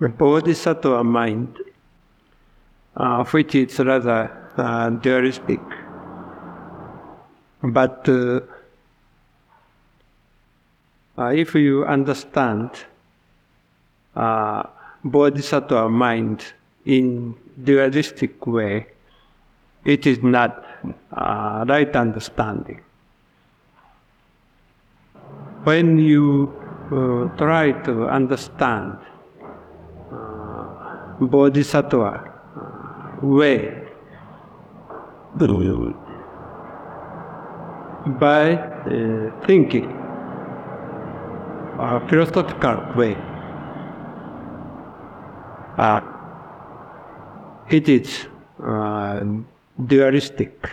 Bodhisattva mind, which is rather dualistic. But if you understand Bodhisattva mind in dualistic way, it is not right understanding. When you try to understand Bodhisattva way by thinking, philosophical way, it is dualistic.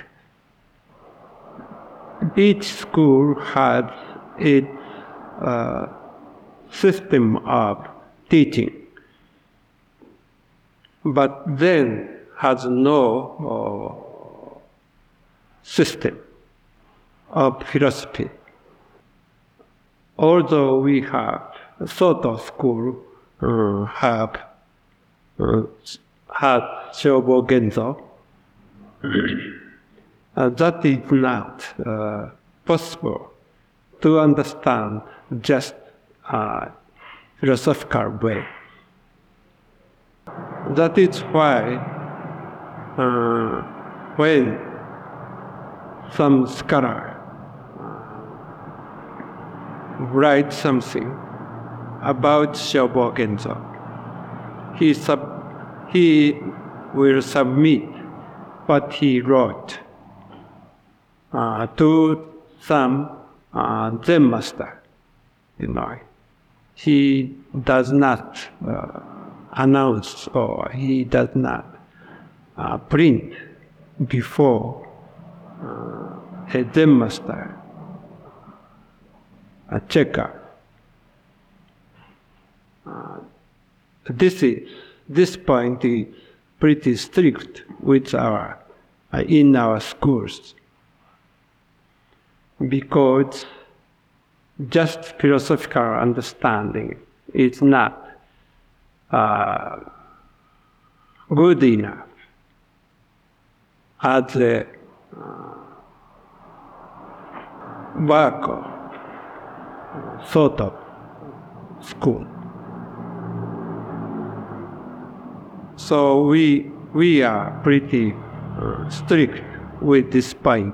Each school has its system of teaching, but Zen has no system of philosophy. Although we have Soto school had Shobo Genzo, that is not possible to understand just philosophical way. That is why when some scholar writes something about Shobo Genzo, he will submit what he wrote to some Zen master. He does not announce or he does not print before a Zen master, a checker. This point is pretty strict with in our schools, because just philosophical understanding is not good enough as a work of sort of school. So we are pretty strict with this point.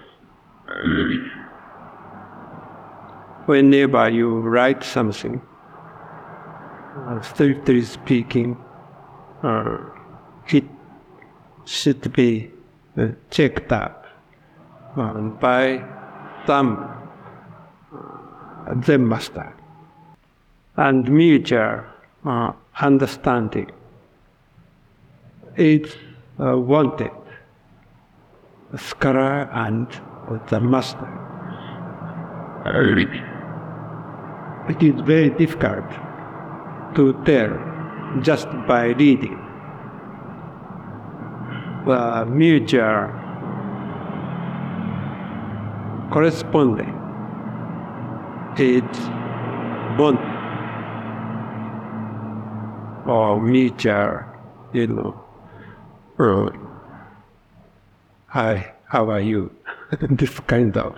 Whenever you write something, strictly speaking, it should be checked up by some Zen master, and mutual understanding is wanted, scholar and the master. It is very difficult to tell just by reading. Mutual corresponding is bond or mutual, hi, how are you? This kind of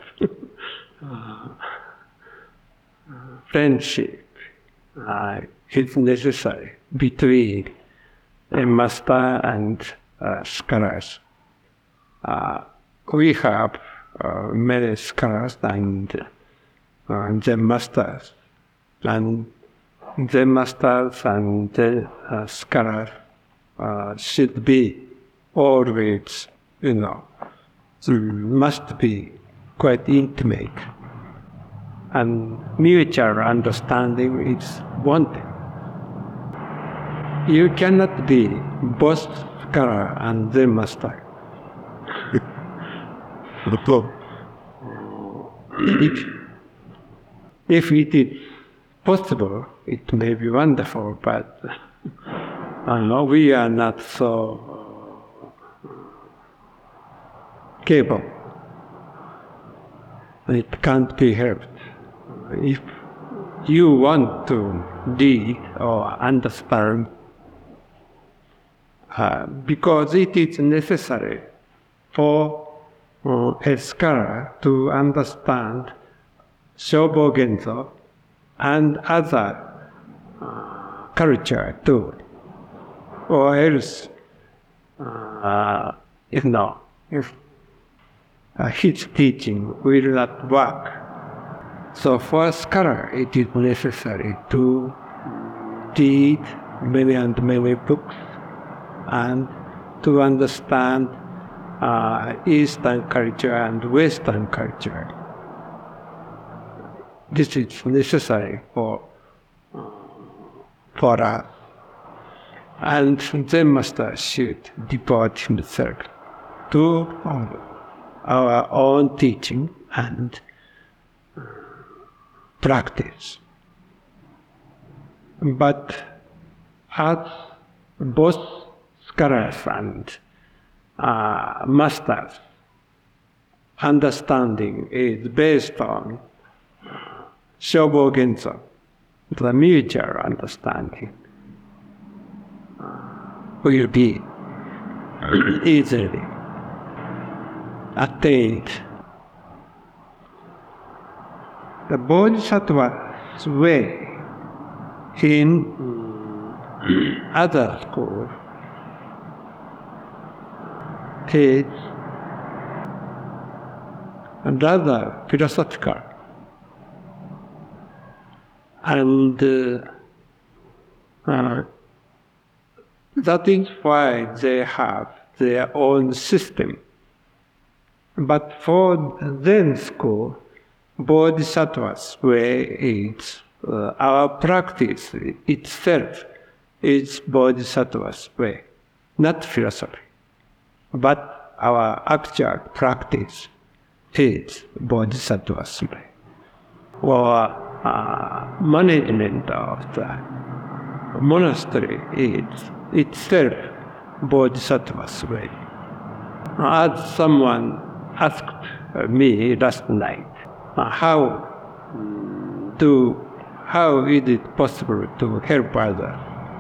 friendship is necessary between a master and scholars. We have many scholars and Zen masters, and Zen masters and scholars should be always, must be quite intimate, and mutual understanding is wanted. You cannot be both scholar and Zen master. If it is possible, it may be wonderful, but we are not so capable. It can't be helped. If you want to read or understand, because it is necessary for a scholar to understand Shobo Genzo and other culture too, or else, if his teaching will not work. So for a scholar, it is necessary to read many and many books and to understand Eastern culture and Western culture. This is necessary for us. And Zen master should devote himself to our own teaching and practice. But as both scholars and masters, understanding is based on Shobo Genzo, the mutual understanding will be easily attained. The Bodhisattva's way in other schools is rather philosophical, and that is why they have their own system. But for Zen school, Bodhisattva's way is our practice itself is Bodhisattva's way, not philosophy. But our actual practice is Bodhisattva's way. Or management of the monastery is itself Bodhisattva's way. As someone asked me last night, how is it possible to help others?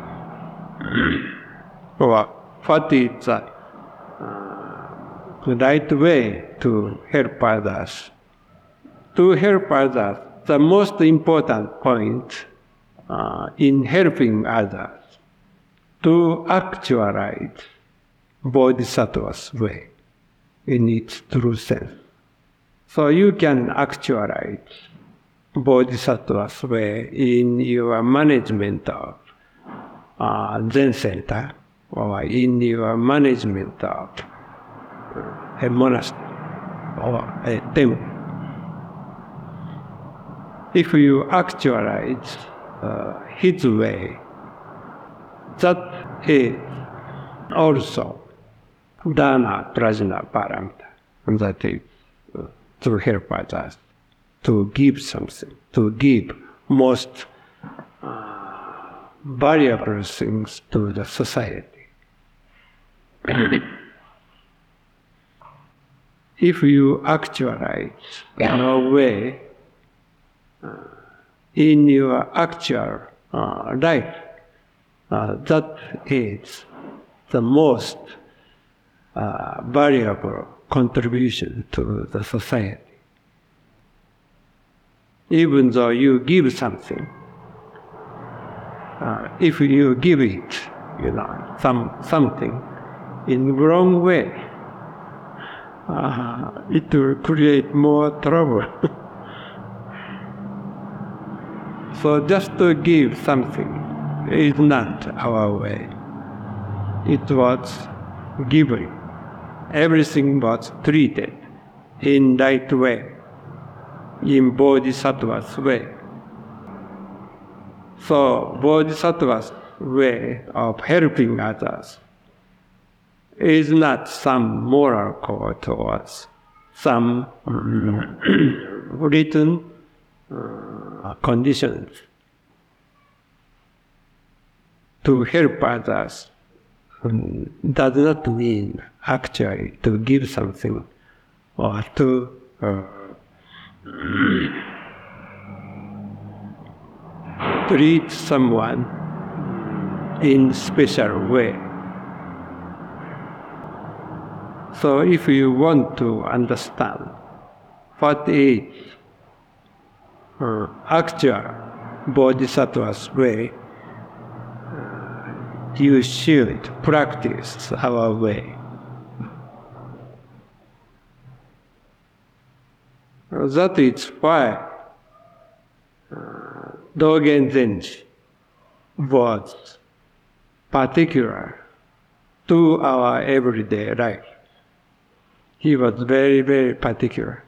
Or what is the right way to help others? To help others, the most important point in helping others, to actualize Bodhisattva's way in its true sense. So you can actualize Bodhisattva's way in your management of Zen center, or in your management of a monastery or a temple. If you actualize his way, that is also dana, prajna, paramita. And that is to help others, to give something, to give most valuable things to the society. If you actualize your way in your actual life, that is the most valuable contribution to the society. Even though you give something, if you give it, something in the wrong way, it will create more trouble. So just to give something is not our way. It was given. Everything was treated in right way, in Bodhisattva's way. So Bodhisattva's way of helping others is not some moral code or some written conditions. To help others does not mean actually to give something or to treat someone in special way. So if you want to understand what is actual Bodhisattva's way, you should practice our way. That is why Dogen Zenji was particular to our everyday life. He was very, very particular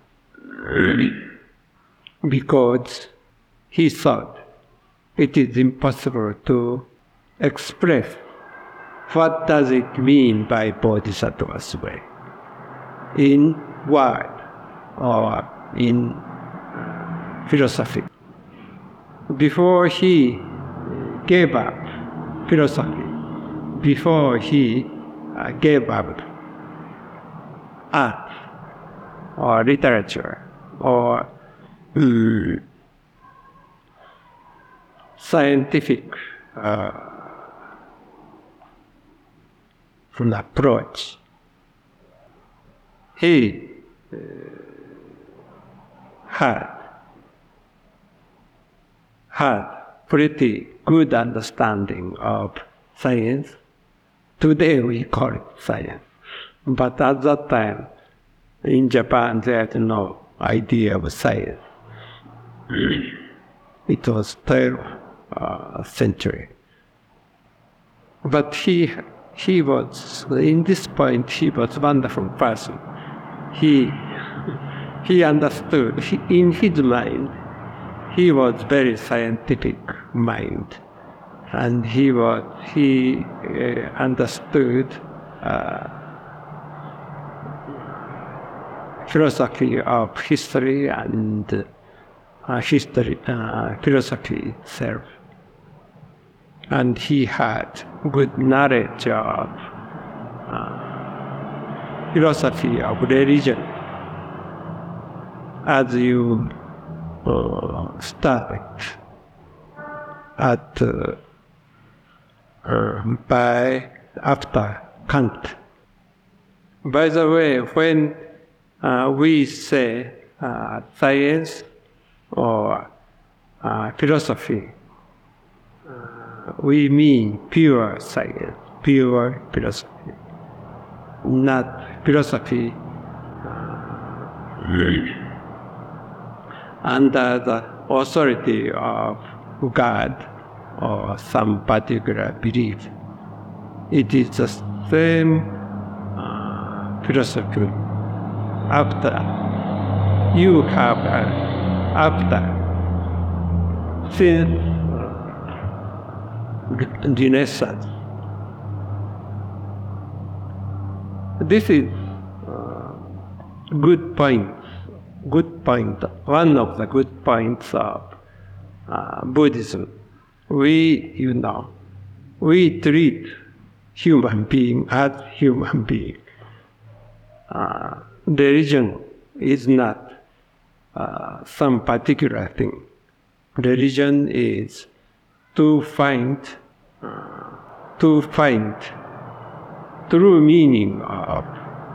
because he thought it is impossible to express what does it mean by Bodhisattva's way in word or in philosophy. Before he gave up philosophy, before he gave up art or literature or scientific approach, he had pretty good understanding of science. Today we call it science. But at that time, in Japan, they had no idea of science. It was 12th century. But he was, in this point, he was a wonderful person. He understood, in his mind, he was very scientific mind. And he understood philosophy of history and philosophy itself. And he had good knowledge of philosophy of religion. As you start at after Kant. By the way, when we say science or philosophy, we mean pure science, pure philosophy, not philosophy under the authority of God or some particular belief. It is the same philosophy after you have since Renaissance. This is good point. One of the good points of Buddhism. We treat human being as human being. Religion is not some particular thing. Religion is to find true meaning of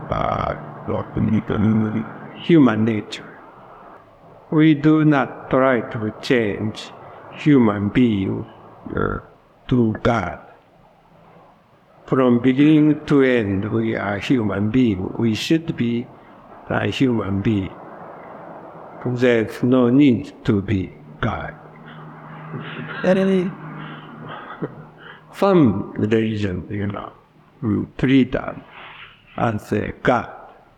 human nature. We do not try to change human being to God. From beginning to end, we are human being. We should be a human being. There's no need to be God. Some religion, treat us as a God.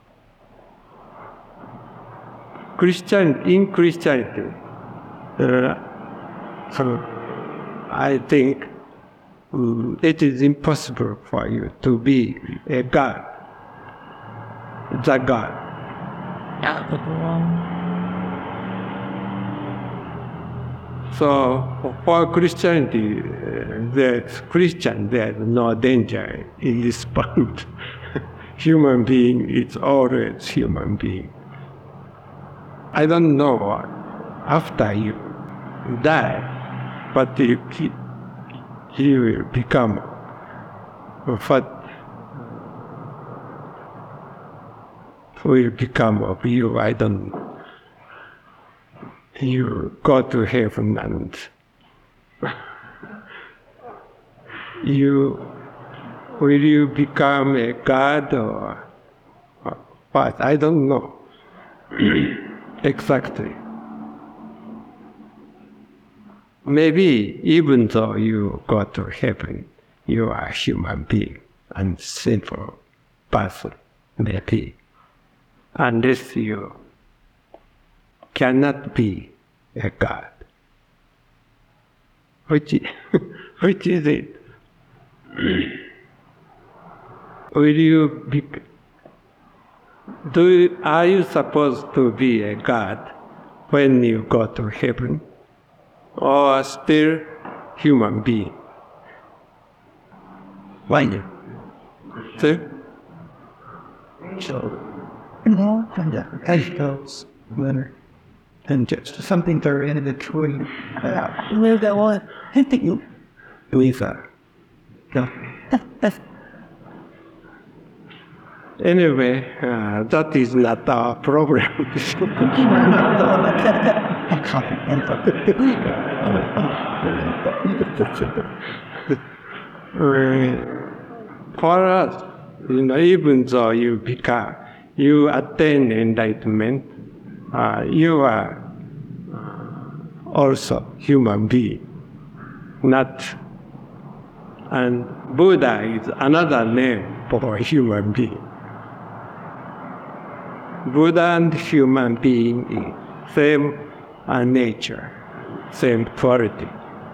In Christianity, I think it is impossible for you to be a God, the God. So for Christianity, there's no danger in this point. Human being is always human being. I don't know what, after you die, but he will become what will become of you, I don't know. You go to heaven and will you become a god or what? I don't know exactly. Maybe even though you go to heaven, you are a human being and sinful person, maybe. Unless you cannot be a god. Which is it? Are you supposed to be a god when you go to heaven? Or still human being? Why? See? So, as goes, winner, and just something they're in between. Where that one? I think you believe that. No. Anyway, that is not our problem. For us, even though you attain enlightenment, you are also human being, and Buddha is another name for a human being. Buddha and human being is same nature, same quality,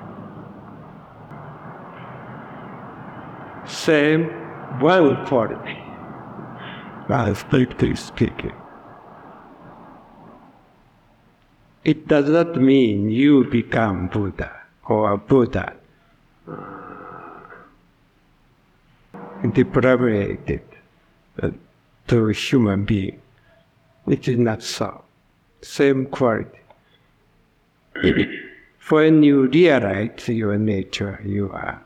same one quality, strictly speaking. It does not mean you become Buddha or Buddha deprived to a human being. It is not so. Same quality. When you realize your nature, you are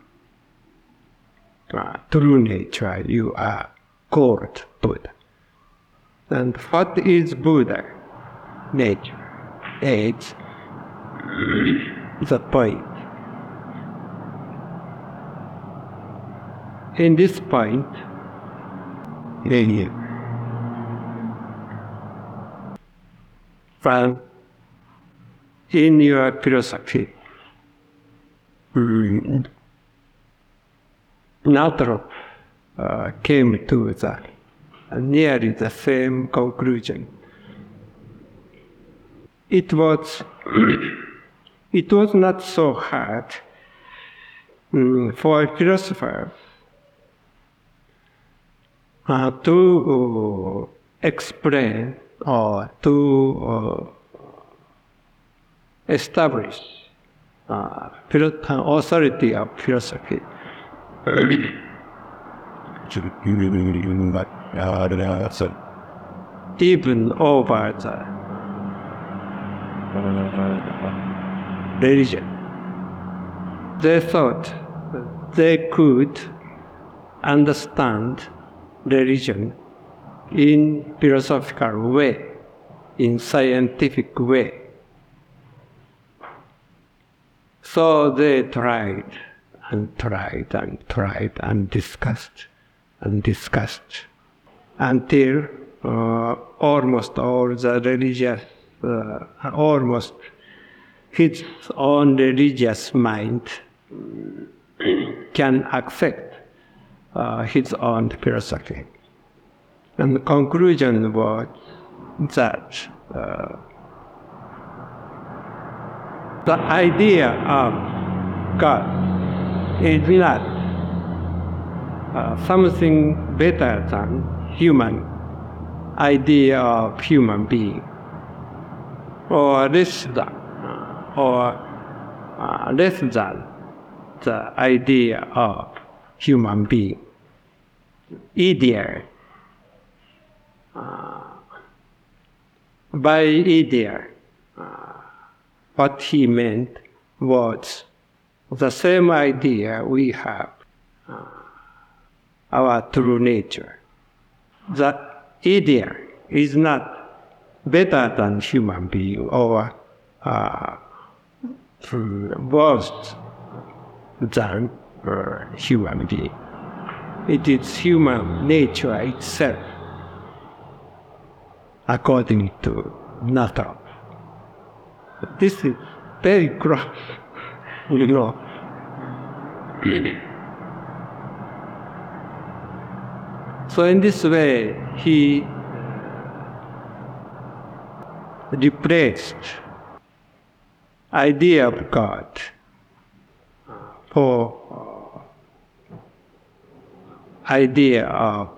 true nature, you are called Buddha. And what is Buddha nature? It's the point. In this point, from in your philosophy, Nathrop came to nearly the same conclusion. It was not so hard for a philosopher to explain or to establish authority of philosophy. Even over the religion. They thought they could understand religion in philosophical way, in scientific way. So they tried and tried and tried and discussed until almost all the religious, almost his own religious mind can accept his own philosophy. And the conclusion was that the idea of God is not something better than human idea of human being, or less than the idea of human being. Ideal. By ideal, what he meant was the same idea we have, our true nature. The idea is not better than human being or worse than human being. It is human nature itself, according to Natarov. This is very gross, you know. So in this way, he replaced idea of God for idea of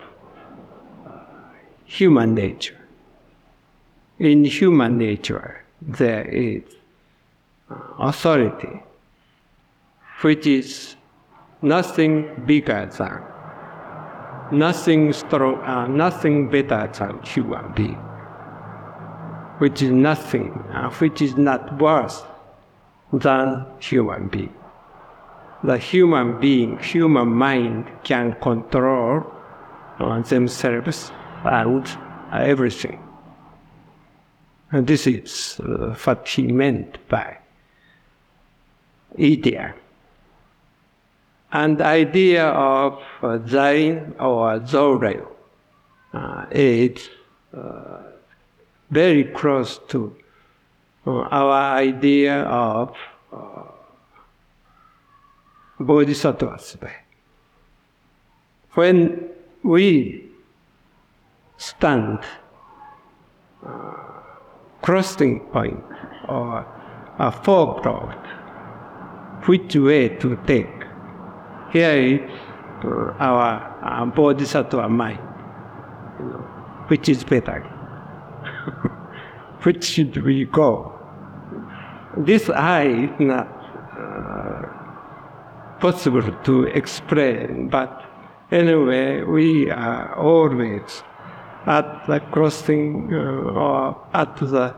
human nature. In human nature, there is authority, which is nothing bigger than, nothing strong, nothing better than human being, which is nothing, which is not worse than human being. The human being, human mind can control themselves and everything. And this is what he meant by idea. And the idea of Zain or Zorel is very close to our idea of Bodhisattva's way. When we stand crossing point or a forkroad, which way to take? Here is our Bodhisattva mind, which is better. Which should we go? This I is not possible to explain, but anyway, we are always at the crossing or at the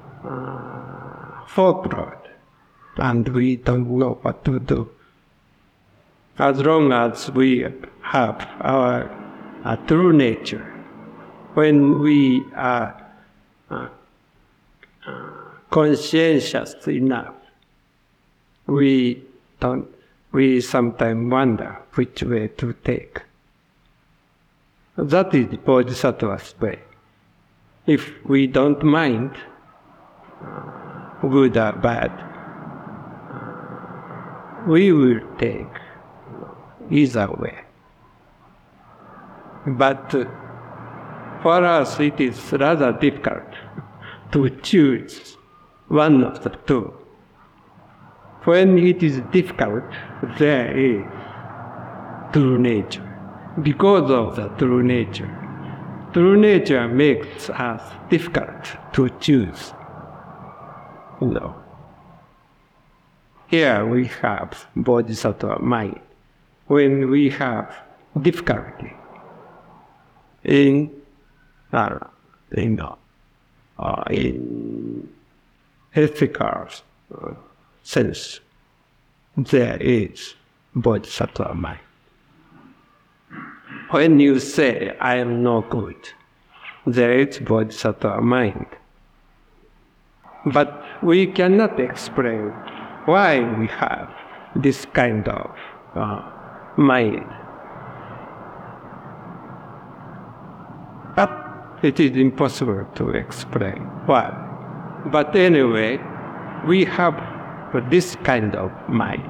forkroad, and we don't know what to do. As long as we have our true nature, when we are conscientious enough, we sometimes wonder which way to take. That is Bodhisattva's way. If we don't mind, good or bad, we will take either way. But for us, it is rather difficult to choose one of the two. When it is difficult, there is true nature. Because of the true nature makes us difficult to choose. Here we have Bodhisattva mind. When we have difficulty in ethical sense, there is Bodhisattva mind. When you say, I am no good, there is Bodhisattva mind. But we cannot explain why we have this kind of mind. But it is impossible to explain why. But anyway, we have this kind of mind.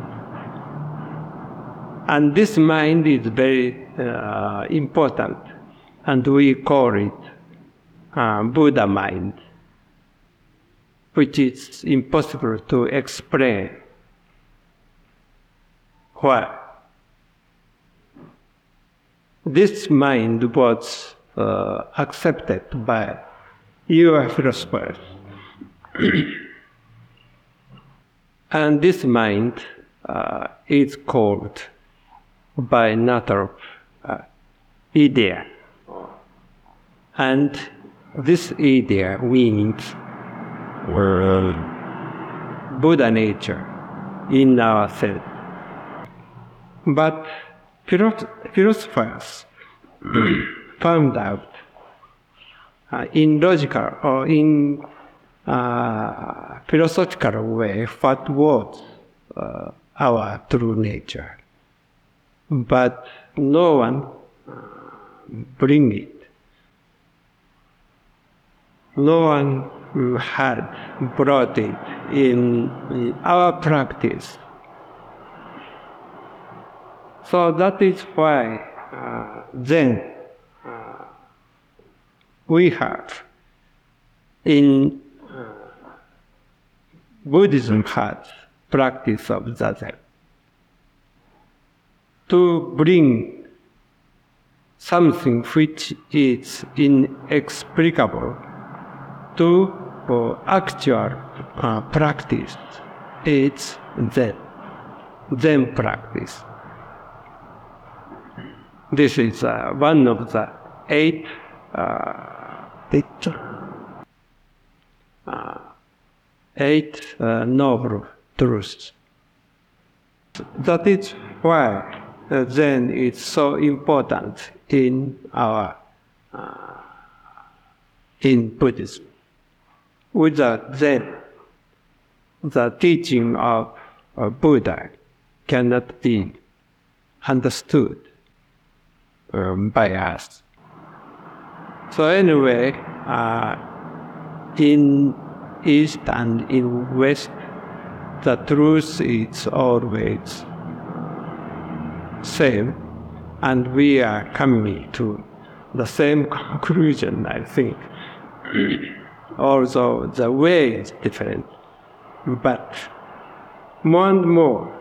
And this mind is very important, and we call it Buddha mind, which is impossible to explain why. This mind was accepted by your philosophers. And this mind is called by Natarov idea. And this idea means Buddha nature in ourselves. But philosophers found out in logical or in philosophical way what was our true nature. But no one bring it. No one had brought it in our practice. So that is why then we have in Buddhism has practice of Zazen to bring something which is inexplicable to actual practice. It's Zen practice. This is one of the eight noble truths. That is why Zen is so important in our in Buddhism. Without Zen, the teaching of Buddha cannot be understood by us. So anyway, in East and in West, the truth is always same, and we are coming to the same conclusion, I think. Although the way is different, but more and more,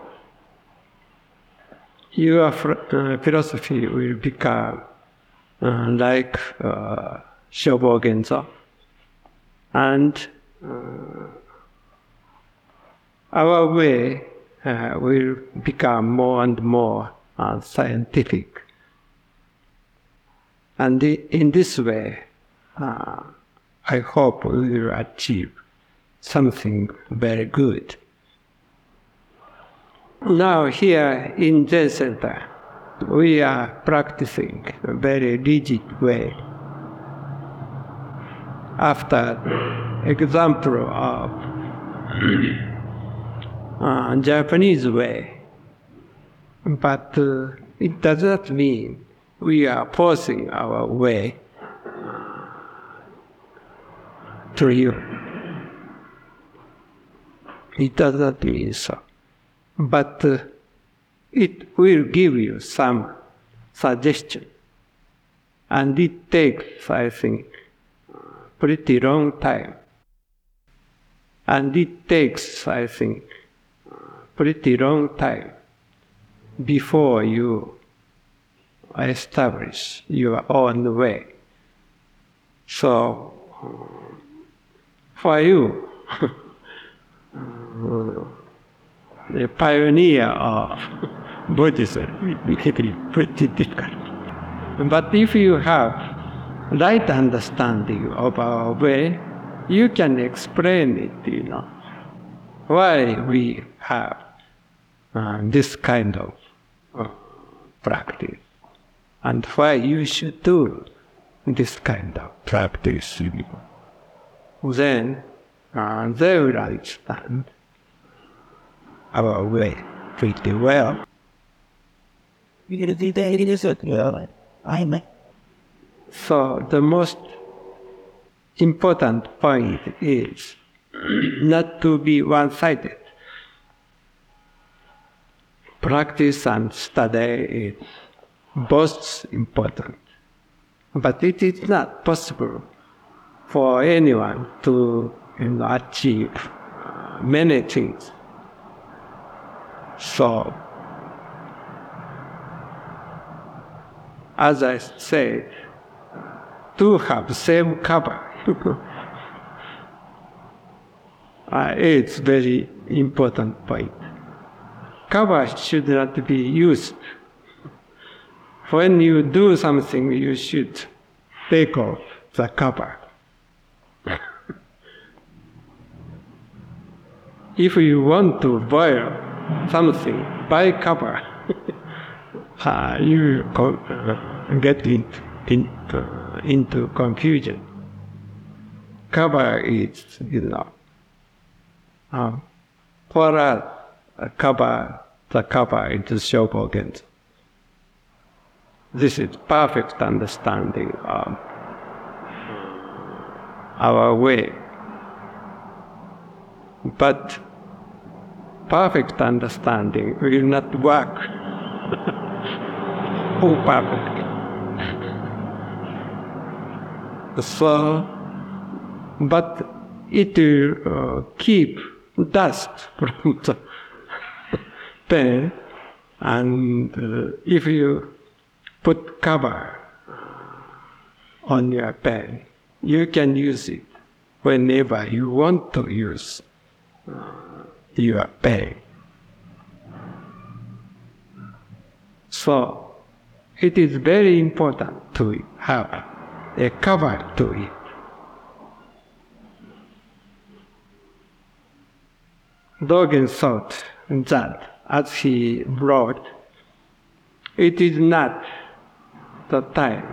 your philosophy will become like Shobo Genzo, and our way will become more and more scientific. And in this way, I hope we will achieve something very good. Now here in Zen Center, we are practicing a very rigid way. After example of Japanese way, but it does not mean we are forcing our way to you. It does not mean so. But it will give you some suggestion. And it takes, I think, pretty long time. And it takes, I think, pretty long time before you establish your own way. So, for you, the pioneer of Buddhism, it will be pretty difficult. But if you have right understanding of our way, you can explain it, why we have this kind of practice, and why you should do this kind of practice. Then they will understand our way pretty well. So the most important point is not to be one-sided. Practice and study is both important. But it is not possible for anyone to achieve many things. So, as I said, to have same cover, it's very important point. Cover should not be used. When you do something, you should take off the cover. If you want to boil something by cover, you get into confusion. Cover is, for us, the cover is Shobogen. This is perfect understanding of our way. But perfect understanding will not work perfectly. So, but it will keep dust from the pen, and if you put cover on your pen, you can use it whenever you want to use your pen. So it is very important to have a cover to it. Dogen thought that as he wrote, it is not the time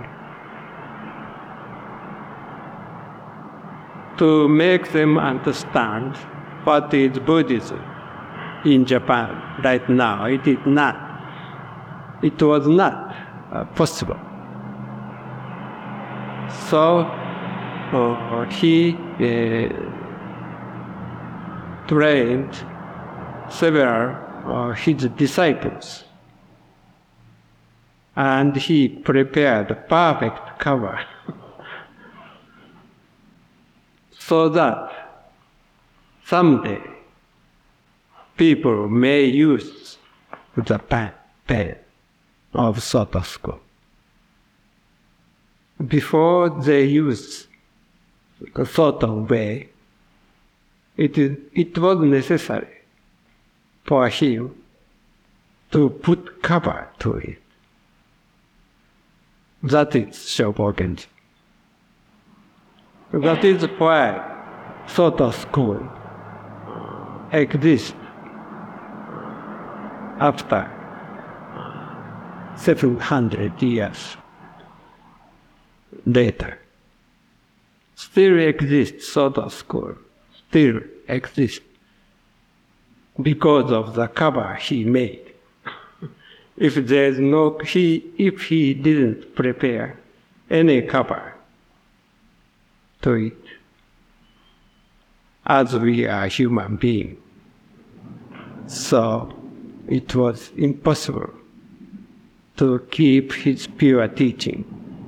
to make them understand what is Buddhism in Japan right now. It was not possible. So he trained several his disciples, and he prepared a perfect cover so that someday people may use the pen of Soto School. Before they use the Soto way, it was necessary for him to put cover to it. That is Shobogen. That is why Soto School exists after 700 years later. Still exists, Soto School, still exists because of the cover he made. If he didn't prepare any cover to it, as we are human beings, so it was impossible to keep his pure teaching.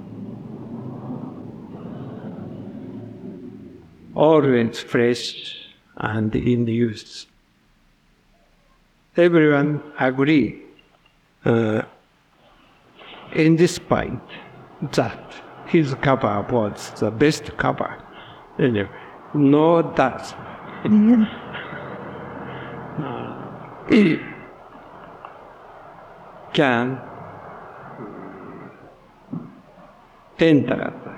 Always fresh and in use. Everyone agree in this point that his cover was the best cover. No dust. It can enter the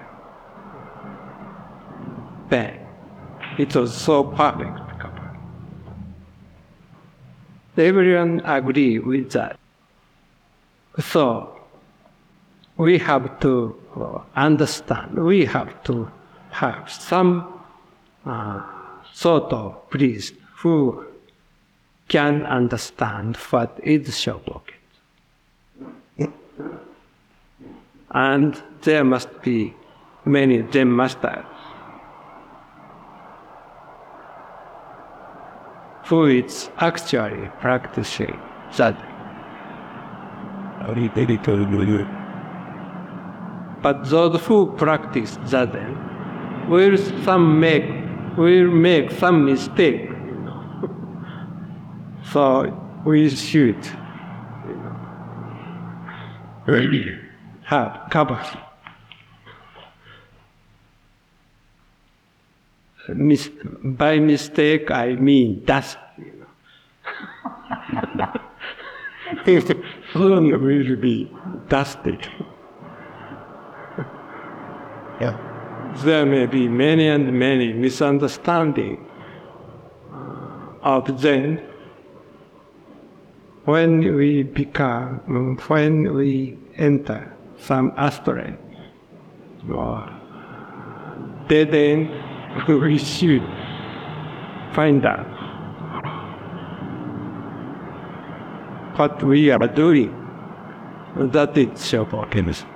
pen. It was so perfect cover. Everyone agree with that. So we have to understand. We have to have some sort of priest who can understand what is Shobogen. And there must be many Zen masters who is actually practicing that. But those who practice that will make some mistake. So we should have cover. By mistake, I mean dust. It will be dusted. Yeah. There may be many and many misunderstandings of Zen when we enter some asteroid, then we should find out what we are doing. That is self-alchemist.